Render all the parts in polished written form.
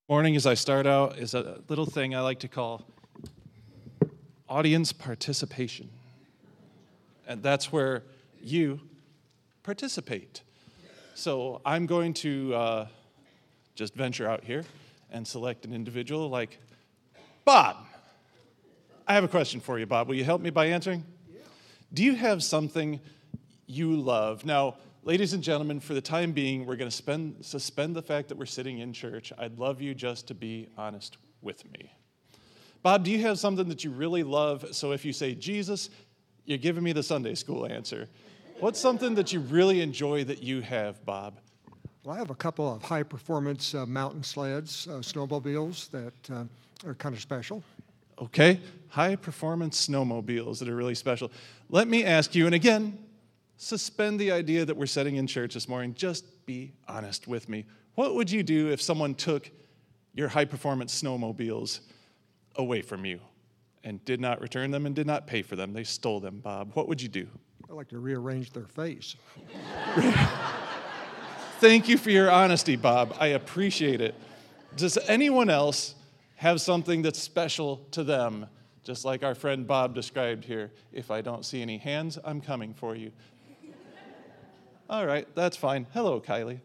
Morning, as I start out, is a little thing I like to call audience participation. And that's where you participate. So I'm going to just venture out here and select an individual like Bob. I have a question for you, Bob. Will you help me by answering? Yeah. Do you have something you love? Now, ladies and gentlemen, for the time being, we're going to suspend the fact that we're sitting in church. I'd love you just to be honest with me. Bob, do you have something that you really love? So if you say Jesus, you're giving me the Sunday school answer. What's something that you really enjoy that you have, Bob? Well, I have a couple of high-performance mountain sleds, snowmobiles that are kind of special. Okay, high-performance snowmobiles that are really special. Let me ask you, and again, suspend the idea that we're sitting in church this morning. Just be honest with me. What would you do if someone took your high-performance snowmobiles away from you and did not return them and did not pay for them? They stole them, Bob. What would you do? I'd like to rearrange their face. Thank you for your honesty, Bob. I appreciate it. Does anyone else have something that's special to them, just like our friend Bob described here? If I don't see any hands, I'm coming for you. All right, that's fine. Hello, Kylie.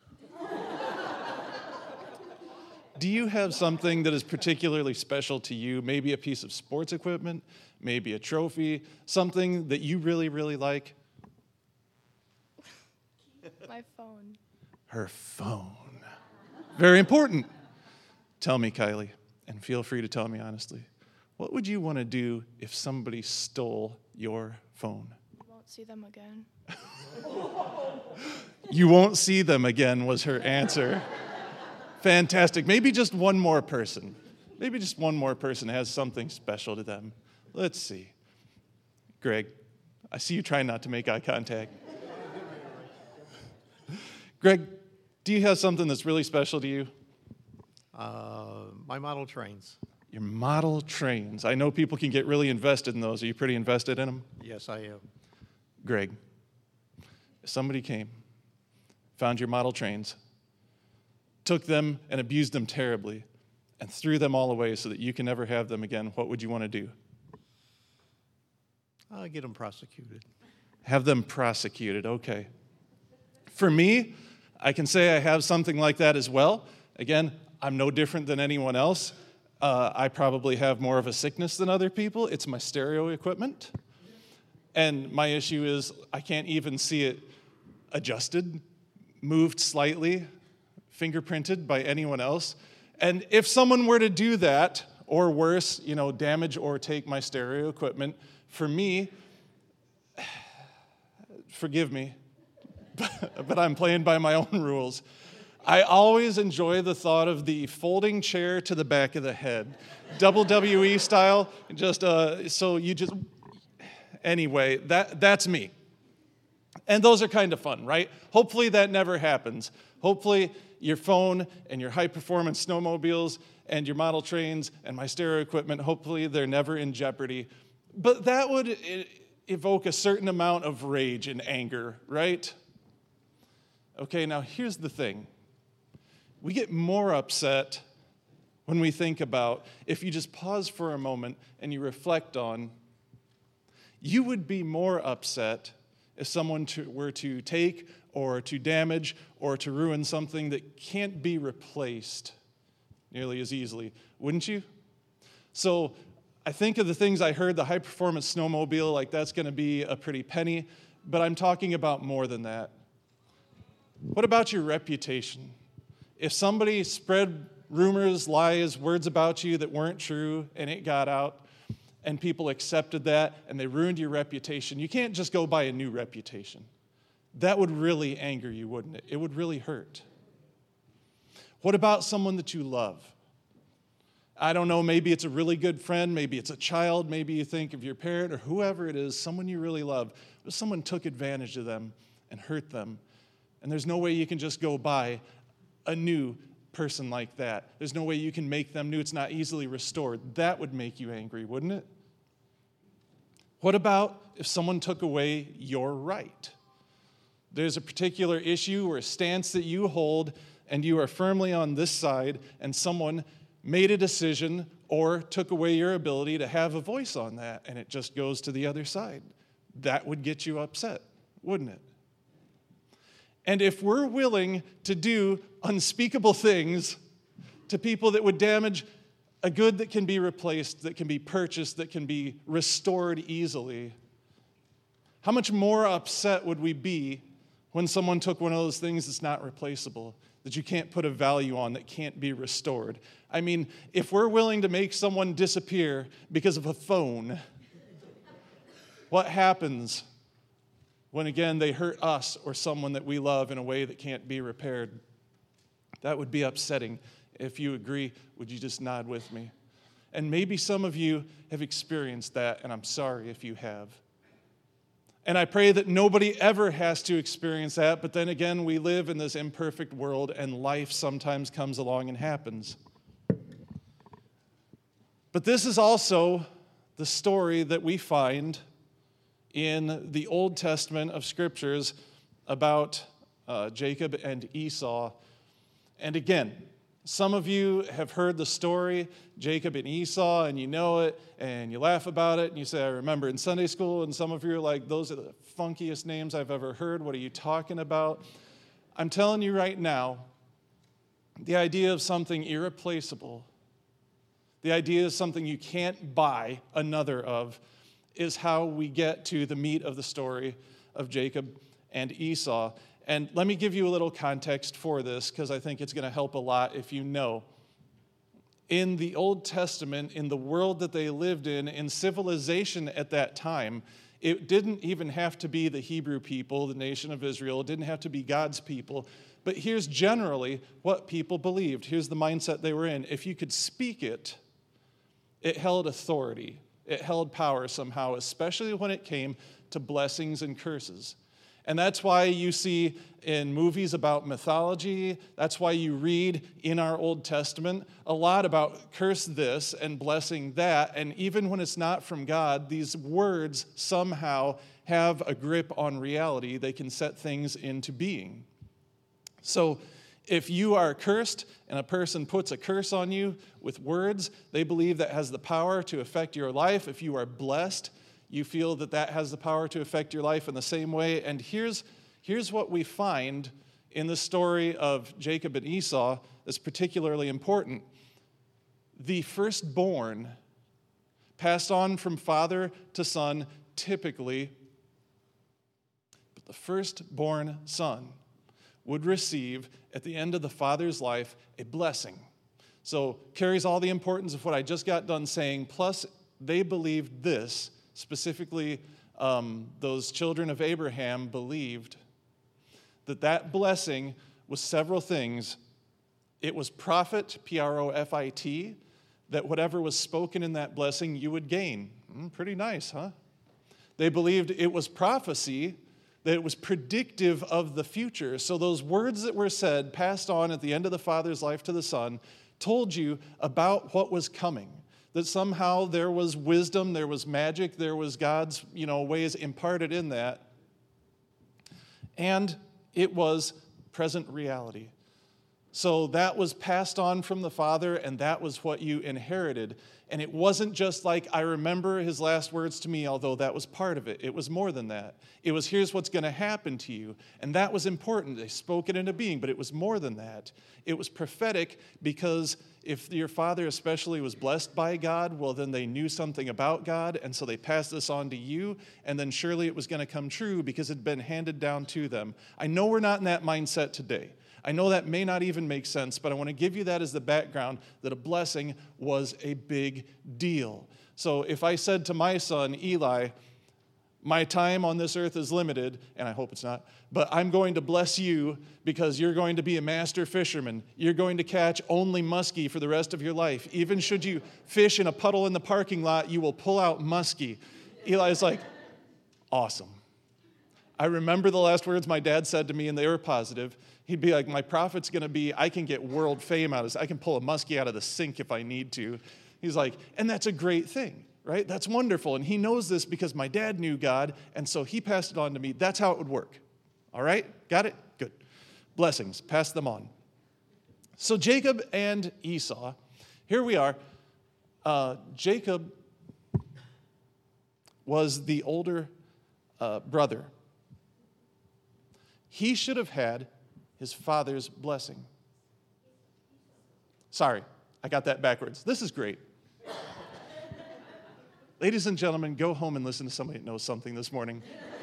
Do you have something that is particularly special to you? Maybe a piece of sports equipment, maybe a trophy, something that you really, really like? My phone. Her phone. Very important. Tell me, Kylie, and feel free to tell me honestly, what would you want to do if somebody stole your phone? Won't see them again. You won't see them again was her answer. Fantastic. Maybe just one more person. Maybe just one more person has something special to them. Let's see. Greg, I see you trying not to make eye contact. Greg, do you have something that's really special to you? My model trains. Your model trains. I know people can get really invested in those. Are you pretty invested in them? Yes, I am. Greg, if somebody came, found your model trains, took them and abused them terribly, and threw them all away so that you can never have them again, what would you want to do? Get them prosecuted. Have them prosecuted, okay. For me, I can say I have something like that as well. Again, I'm no different than anyone else. I probably have more of a sickness than other people. It's my stereo equipment. And my issue is I can't even see it adjusted, moved slightly, fingerprinted by anyone else. And if someone were to do that, or worse, damage or take my stereo equipment, for me, forgive me, but I'm playing by my own rules. I always enjoy the thought of the folding chair to the back of the head, WWE style. Anyway, that's me. And those are kind of fun, right? Hopefully that never happens. Hopefully your phone and your high-performance snowmobiles and your model trains and my stereo equipment, hopefully they're never in jeopardy. But that would evoke a certain amount of rage and anger, right? Okay, now here's the thing. We get more upset when we think about, if you just pause for a moment and you reflect on, you would be more upset if someone were to take or to damage or to ruin something that can't be replaced nearly as easily, wouldn't you? So I think of the things I heard, the high-performance snowmobile, like that's going to be a pretty penny, but I'm talking about more than that. What about your reputation? If somebody spread rumors, lies, words about you that weren't true, and it got out, and people accepted that, and they ruined your reputation, you can't just go buy a new reputation. That would really anger you, wouldn't it? It would really hurt. What about someone that you love? I don't know, maybe it's a really good friend, maybe it's a child, maybe you think of your parent or whoever it is, someone you really love, but someone took advantage of them and hurt them, and there's no way you can just go buy a new person like that. There's no way you can make them new. It's not easily restored. That would make you angry, wouldn't it? What about if someone took away your right? There's a particular issue or a stance that you hold, and you are firmly on this side, and someone made a decision or took away your ability to have a voice on that, and it just goes to the other side. That would get you upset, wouldn't it? And if we're willing to do unspeakable things to people that would damage a good that can be replaced, that can be purchased, that can be restored easily, how much more upset would we be when someone took one of those things that's not replaceable, that you can't put a value on, that can't be restored? I mean, if we're willing to make someone disappear because of a phone, what happens when, again, they hurt us or someone that we love in a way that can't be repaired? That would be upsetting. If you agree, would you just nod with me? And maybe some of you have experienced that, and I'm sorry if you have. And I pray that nobody ever has to experience that, but then again, we live in this imperfect world, and life sometimes comes along and happens. But this is also the story that we find in the Old Testament of Scriptures about Jacob and Esau. And again, some of you have heard the story, Jacob and Esau, and you know it, and you laugh about it, and you say, I remember in Sunday school, and some of you are like, those are the funkiest names I've ever heard. What are you talking about? I'm telling you right now, the idea of something irreplaceable, the idea of something you can't buy another of, is how we get to the meat of the story of Jacob and Esau. And let me give you a little context for this, because I think it's going to help a lot if you know. In the Old Testament, in the world that they lived in civilization at that time, it didn't even have to be the Hebrew people, the nation of Israel. It didn't have to be God's people. But here's generally what people believed. Here's the mindset they were in. If you could speak it, it held authority. It held power somehow, especially when it came to blessings and curses. And that's why you see in movies about mythology, that's why you read in our Old Testament a lot about curse this and blessing that. And even when it's not from God, these words somehow have a grip on reality. They can set things into being. So if you are cursed and a person puts a curse on you with words, they believe that has the power to affect your life. If you are blessed, you feel that that has the power to affect your life in the same way. And here's what we find in the story of Jacob and Esau that's particularly important. The firstborn passed on from father to son typically, but the firstborn son would receive at the end of the father's life a blessing. So carries all the importance of what I just got done saying, plus they believed this. Specifically, those children of Abraham believed that blessing was several things. It was profit, P-R-O-F-I-T, that whatever was spoken in that blessing you would gain. Pretty nice, huh? They believed it was prophecy, that it was predictive of the future. So those words that were said, passed on at the end of the father's life to the son, told you about what was coming. That somehow there was wisdom, there was magic, there was God's, ways imparted in that. And it was present reality. So that was passed on from the father, and that was what you inherited. And it wasn't just like, I remember his last words to me, although that was part of it. It was more than that. It was, here's what's going to happen to you. And that was important. They spoke it into being, but it was more than that. It was prophetic because if your father especially was blessed by God, well, then they knew something about God, and so they passed this on to you, and then surely it was going to come true because it had been handed down to them. I know we're not in that mindset today. I know that may not even make sense, but I want to give you that as the background, that a blessing was a big deal. So if I said to my son, Eli, my time on this earth is limited, and I hope it's not, but I'm going to bless you because you're going to be a master fisherman. You're going to catch only muskie for the rest of your life. Even should you fish in a puddle in the parking lot, you will pull out muskie. Eli's like, awesome. I remember the last words my dad said to me, and they were positive. He'd be like, my profit's going to be, I can get world fame out of this. I can pull a muskie out of the sink if I need to. He's like, and that's a great thing, right? That's wonderful. And he knows this because my dad knew God, and so he passed it on to me. That's how it would work. All right? Got it? Good. Blessings. Pass them on. So Jacob and Esau, here we are. Jacob was the older brother. He should have had his father's blessing. Sorry, I got that backwards. This is great. Ladies and gentlemen, go home and listen to somebody that knows something this morning.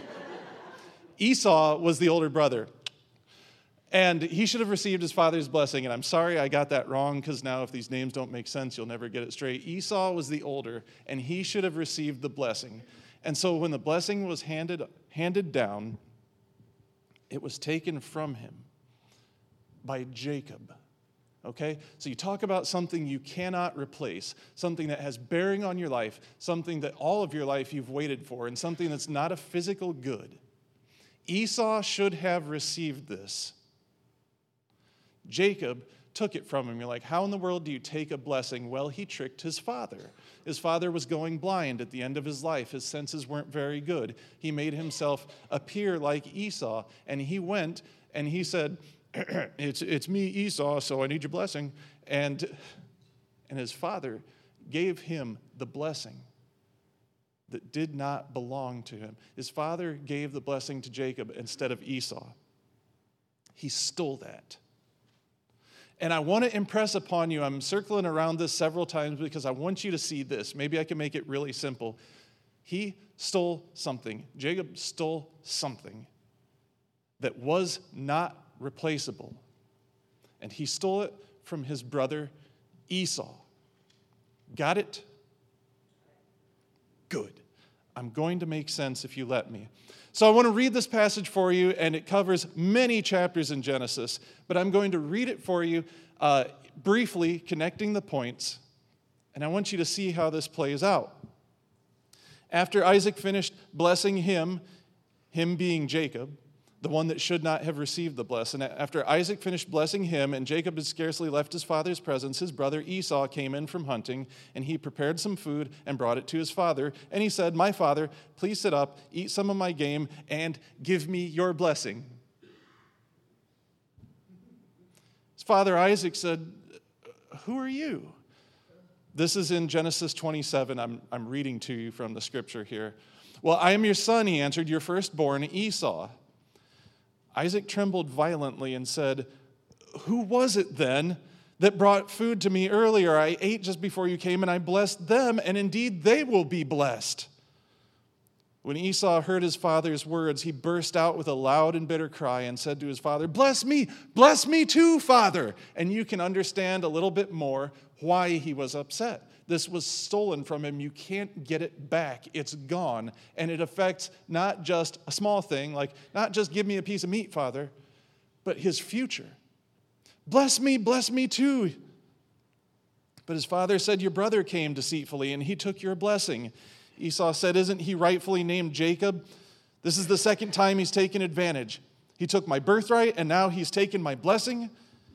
Esau was the older brother. And he should have received his father's blessing. And I'm sorry I got that wrong, because now if these names don't make sense, you'll never get it straight. Esau was the older, and he should have received the blessing. And so when the blessing was handed down, it was taken from him by Jacob. Okay? So you talk about something you cannot replace, something that has bearing on your life, something that all of your life you've waited for, and something that's not a physical good. Esau should have received this. Jacob took it from him. You're like, how in the world do you take a blessing? Well, he tricked his father. His father was going blind at the end of his life. His senses weren't very good. He made himself appear like Esau, and he went and he said, it's me, Esau, so I need your blessing. And his father gave him the blessing that did not belong to him. His father gave the blessing to Jacob instead of Esau. He stole that. And I want to impress upon you, I'm circling around this several times because I want you to see this. Maybe I can make it really simple. He stole something. Jacob stole something that was not replaceable. And he stole it from his brother Esau. Got it? Good. I'm going to make sense if you let me. So I want to read this passage for you, and it covers many chapters in Genesis, but I'm going to read it for you briefly, connecting the points, and I want you to see how this plays out. After Isaac finished blessing him being Jacob, the one that should not have received the blessing, after Isaac finished blessing him and Jacob had scarcely left his father's presence, his brother Esau came in from hunting, and he prepared some food and brought it to his father. And he said, "My father, please sit up, eat some of my game, and give me your blessing." His father Isaac said, "Who are you?" This is in Genesis 27. I'm reading to you from the scripture here. "Well, I am your son," he answered, "your firstborn, Esau." Isaac trembled violently and said, "Who was it then that brought food to me earlier? I ate just before you came, and I blessed them, and indeed they will be blessed." When Esau heard his father's words, he burst out with a loud and bitter cry and said to his father, bless me too, Father." And you can understand a little bit more why he was upset. This was stolen from him. You can't get it back. It's gone. And it affects not just a small thing, like not just give me a piece of meat, Father, but his future. Bless me too. But his father said, "Your brother came deceitfully, and he took your blessing." Esau said, "Isn't he rightfully named Jacob? This is the second time he's taken advantage. He took my birthright, and now he's taken my blessing."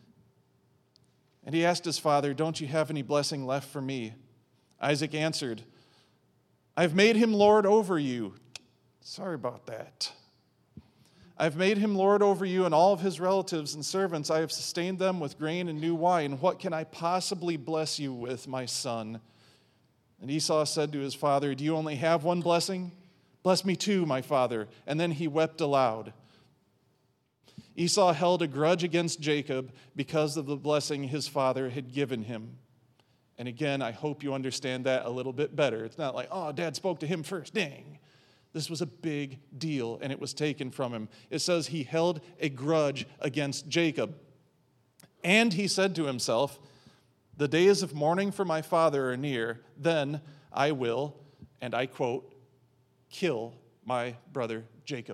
And he asked his father, "Don't you have any blessing left for me?" Isaac answered, "I've made him lord over you." Sorry about that. "I've made him lord over you and all of his relatives and servants. I have sustained them with grain and new wine. What can I possibly bless you with, my son?" And Esau said to his father, "Do you only have one blessing? Bless me too, my father." And then he wept aloud. Esau held a grudge against Jacob because of the blessing his father had given him. And again, I hope you understand that a little bit better. It's not like, oh, Dad spoke to him first, dang. This was a big deal, and it was taken from him. It says he held a grudge against Jacob. And he said to himself, "The days of mourning for my father are near. Then I will," and I quote, "kill my brother Jacob."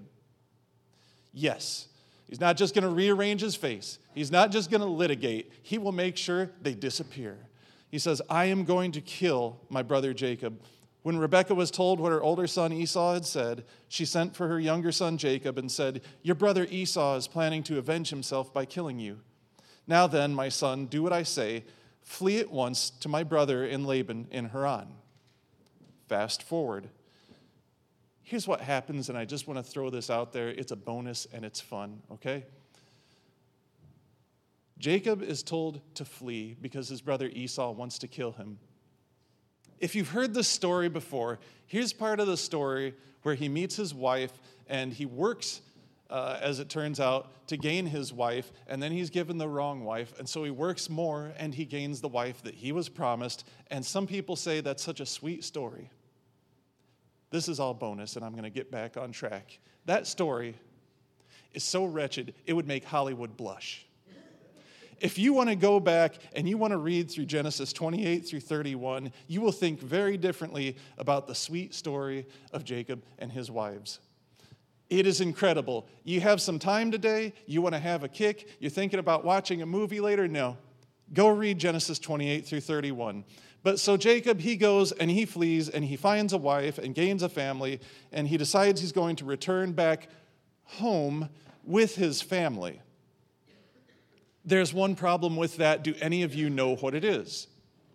Yes. He's not just going to rearrange his face. He's not just going to litigate. He will make sure they disappear. He says, "I am going to kill my brother Jacob." When Rebekah was told what her older son Esau had said, she sent for her younger son Jacob and said, "Your brother Esau is planning to avenge himself by killing you. Now then, my son, do what I say. Flee at once to my brother in Laban in Haran." Fast forward. Here's what happens, and I just want to throw this out there. It's a bonus and it's fun, okay? Jacob is told to flee because his brother Esau wants to kill him. If you've heard this story before, here's part of the story where he meets his wife and he works, as it turns out, to gain his wife, and then he's given the wrong wife, and so he works more and he gains the wife that he was promised, and some people say that's such a sweet story. This is all bonus, and I'm going to get back on track. That story is so wretched, it would make Hollywood blush. If you want to go back and you want to read through Genesis 28 through 31, you will think very differently about the sweet story of Jacob and his wives. It is incredible. You have some time today, you want to have a kick, you're thinking about watching a movie later? No. Go read Genesis 28 through 31. But so Jacob, he goes and he flees and he finds a wife and gains a family, and he decides he's going to return back home with his family. There's one problem with that. Do any of you know what it is?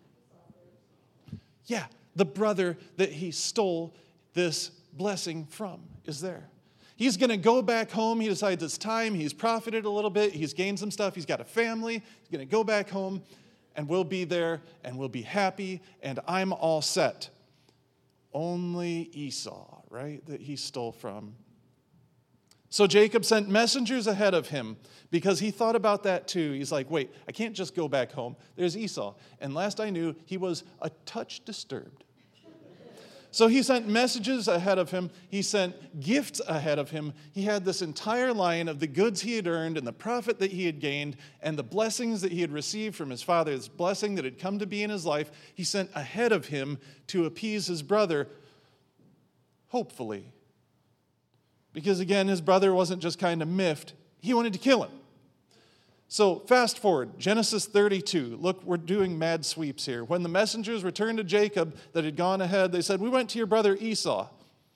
Yeah, the brother that he stole this blessing from is there. He's going to go back home. He decides it's time. He's profited a little bit. He's gained some stuff. He's got a family. He's going to go back home, and we'll be there, and we'll be happy, and I'm all set. Only Esau, right, that he stole from. So Jacob sent messengers ahead of him because he thought about that too. He's like, wait, I can't just go back home. There's Esau. And last I knew, he was a touch disturbed. So he sent messages ahead of him. He sent gifts ahead of him. He had this entire line of the goods he had earned and the profit that he had gained and the blessings that he had received from his father, this blessing that had come to be in his life. He sent ahead of him to appease his brother, hopefully. Because again, his brother wasn't just kind of miffed. He wanted to kill him. So fast forward, Genesis 32. Look, we're doing mad sweeps here. When the messengers returned to Jacob that had gone ahead, they said, we went to your brother Esau,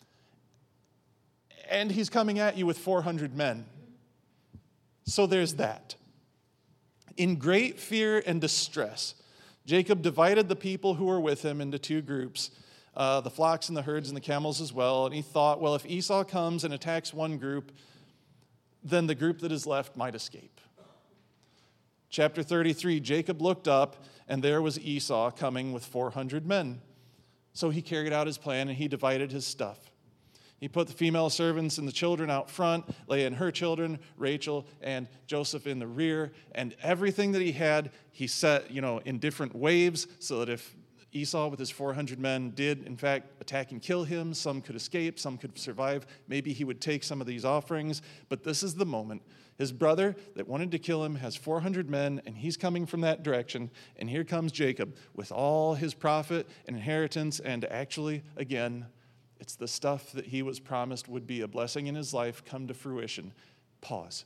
and he's coming at you with 400 men. So there's that. In great fear and distress, Jacob divided the people who were with him into two groups, the flocks and the herds and the camels as well. And he thought, well, if Esau comes and attacks one group, then the group that is left might escape. Chapter 33, Jacob looked up, and there was Esau coming with 400 men. So he carried out his plan, and he divided his stuff. He put the female servants and the children out front, Leah and her children, Rachel and Joseph in the rear, and everything that he had, he set, in different waves so that if Esau with his 400 men did, in fact, attack and kill him, some could escape, some could survive. Maybe he would take some of these offerings, but this is the moment. His brother that wanted to kill him has 400 men, and he's coming from that direction, and here comes Jacob with all his profit and inheritance, and actually, again, it's the stuff that he was promised would be a blessing in his life come to fruition. Pause.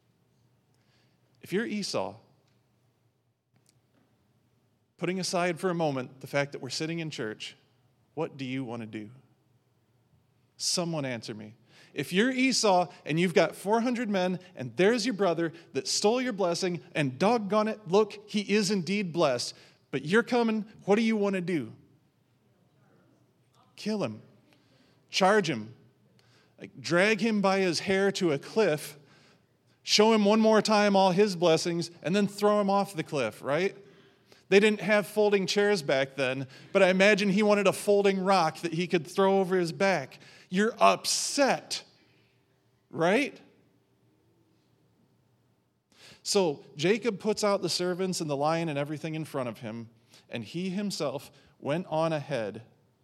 If you're Esau, putting aside for a moment the fact that we're sitting in church, what do you want to do? Someone answer me. If you're Esau and you've got 400 men and there's your brother that stole your blessing and doggone it, look, he is indeed blessed, but you're coming, what do you want to do? Kill him. Charge him. Drag him by his hair to a cliff, show him one more time all his blessings, and then throw him off the cliff, right? They didn't have folding chairs back then, but I imagine he wanted a folding rock that he could throw over his back. You're upset, right? So Jacob puts out the servants and the lion and everything in front of him, and he himself went on ahead.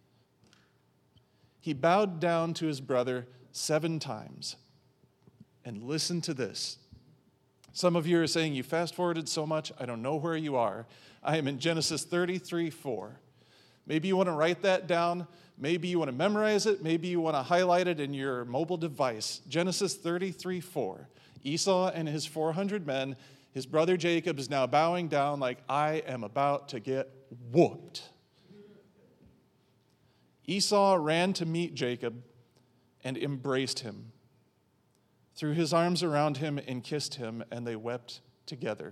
He bowed down to his brother 7 times. And listen to this. Some of you are saying, you fast-forwarded so much, I don't know where you are. I am in Genesis 33:4. Maybe you want to write that down. Maybe you want to memorize it. Maybe you want to highlight it in your mobile device. Genesis 33:4. Esau and his 400 men, his brother Jacob is now bowing down like, I am about to get whooped. Esau ran to meet Jacob and embraced him, threw his arms around him and kissed him, and they wept together.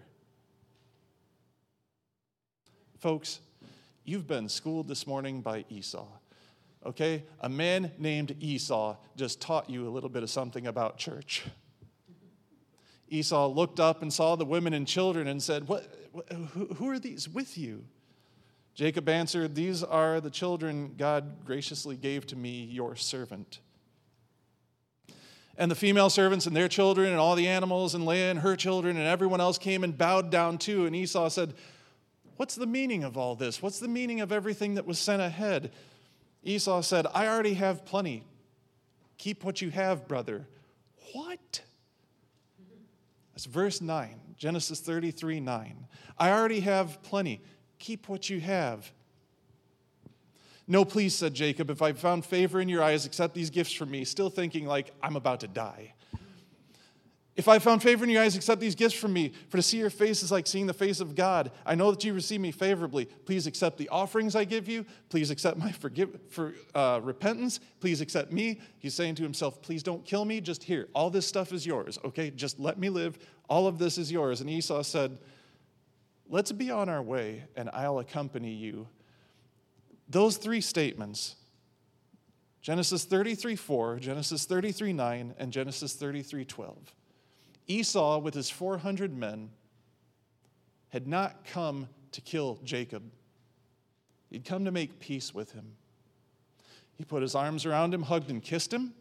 Folks, you've been schooled this morning by Esau, okay? A man named Esau just taught you a little bit of something about church. Esau looked up and saw the women and children and said, who are these with you? Jacob answered, these are the children God graciously gave to me, your servant. And the female servants and their children and all the animals and Leah and her children and everyone else came and bowed down too. And Esau said, what's the meaning of all this? What's the meaning of everything that was sent ahead? Esau said, I already have plenty. Keep what you have, brother. What? That's verse 9, Genesis 33:9. I already have plenty. Keep what you have. No, please, said Jacob, if I've found favor in your eyes, accept these gifts from me, still thinking like I'm about to die. If I found favor in your eyes, accept these gifts from me, for to see your face is like seeing the face of God. I know that you receive me favorably. Please accept the offerings I give you. Please accept my repentance. Please accept me. He's saying to himself, please don't kill me. Just here. All this stuff is yours, okay? Just let me live. All of this is yours. And Esau said, let's be on our way, and I'll accompany you. Those three statements, Genesis 33:4, Genesis 33:9, and Genesis 33:12. Esau, with his 400 men, had not come to kill Jacob. He'd come to make peace with him. He put his arms around him, hugged and kissed him.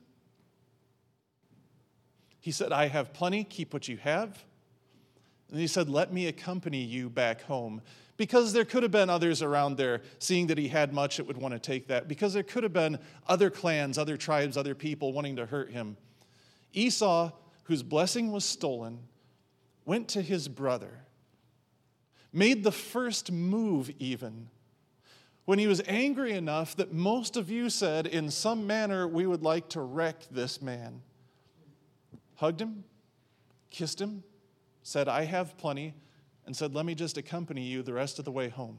He said, I have plenty, keep what you have. And he said, let me accompany you back home. Because there could have been others around there, seeing that he had much, that would want to take that. Because there could have been other clans, other tribes, other people wanting to hurt him. Esau, whose blessing was stolen, went to his brother, made the first move even, when he was angry enough that most of you said, in some manner, we would like to wreck this man. Hugged him, kissed him, said, I have plenty, and said, let me just accompany you the rest of the way home.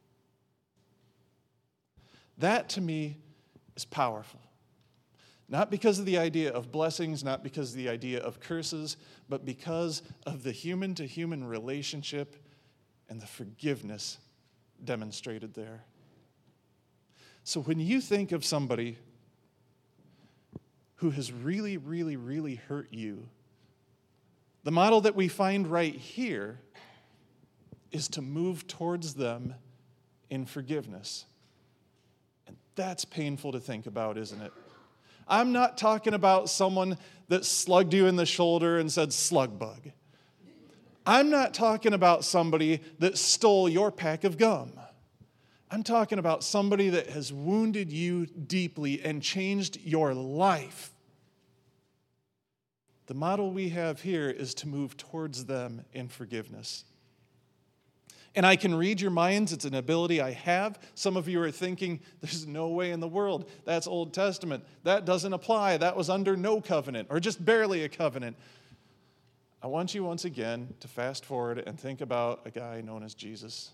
That, to me, is powerful. Not because of the idea of blessings, not because of the idea of curses, but because of the human-to-human relationship and the forgiveness demonstrated there. So when you think of somebody who has really, really, really hurt you, the model that we find right here is to move towards them in forgiveness. And that's painful to think about, isn't it? I'm not talking about someone that slugged you in the shoulder and said, slug bug. I'm not talking about somebody that stole your pack of gum. I'm talking about somebody that has wounded you deeply and changed your life. The model we have here is to move towards them in forgiveness. And I can read your minds. It's an ability I have. Some of you are thinking, there's no way in the world. That's Old Testament. That doesn't apply. That was under no covenant, or just barely a covenant. I want you once again to fast forward and think about a guy known as Jesus.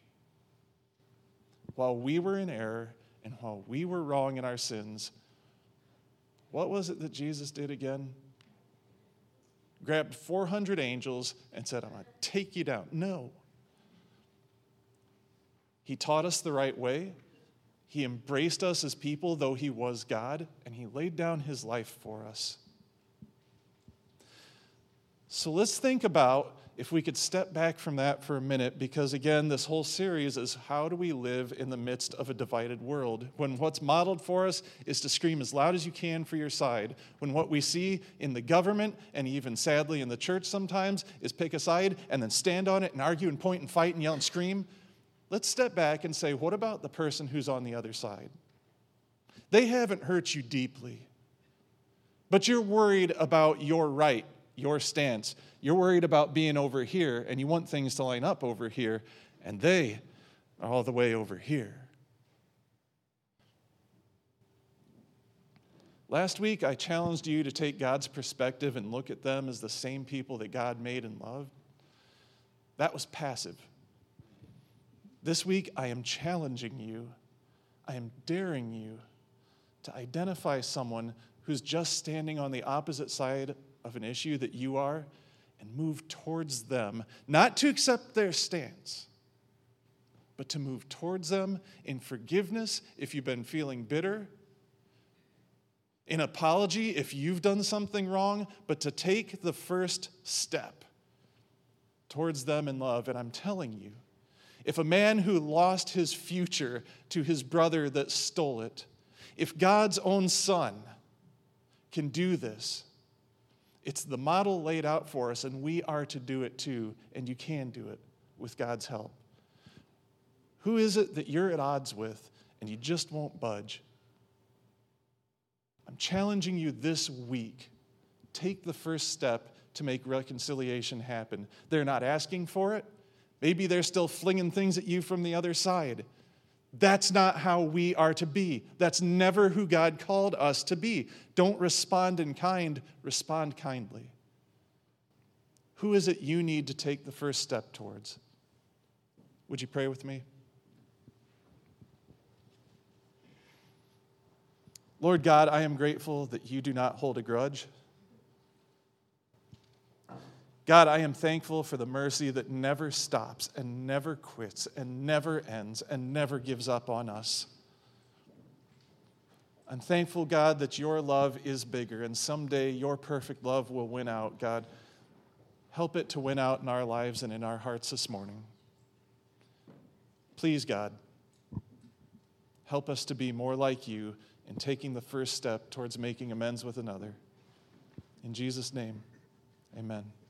While we were in error and while we were wrong in our sins, what was it that Jesus did again? Grabbed 400 angels and said, I'm going to take you down. No. He taught us the right way. He embraced us as people, though he was God, and he laid down his life for us. So let's think about if we could step back from that for a minute, because again, this whole series is how do we live in the midst of a divided world, when what's modeled for us is to scream as loud as you can for your side, when what we see in the government, and even sadly in the church sometimes, is pick a side and then stand on it and argue and point and fight and yell and scream. Let's step back and say, what about the person who's on the other side? They haven't hurt you deeply, but you're worried about your right, your stance. You're worried about being over here, and you want things to line up over here, and they are all the way over here. Last week, I challenged you to take God's perspective and look at them as the same people that God made and loved. That was passive. This week, I am challenging you, I am daring you to identify someone who's just standing on the opposite side of an issue that you are and move towards them, not to accept their stance, but to move towards them in forgiveness if you've been feeling bitter, an apology if you've done something wrong, but to take the first step towards them in love. And I'm telling you, if a man who lost his future to his brother that stole it, if God's own son can do this, it's the model laid out for us, and we are to do it too, and you can do it with God's help. Who is it that you're at odds with and you just won't budge? I'm challenging you this week. Take the first step to make reconciliation happen. They're not asking for it. Maybe they're still flinging things at you from the other side. That's not how we are to be. That's never who God called us to be. Don't respond in kind, respond kindly. Who is it you need to take the first step towards? Would you pray with me? Lord God, I am grateful that you do not hold a grudge. God, I am thankful for the mercy that never stops and never quits and never ends and never gives up on us. I'm thankful, God, that your love is bigger, and someday your perfect love will win out. God, help it to win out in our lives and in our hearts this morning. Please, God, help us to be more like you in taking the first step towards making amends with another. In Jesus' name, amen.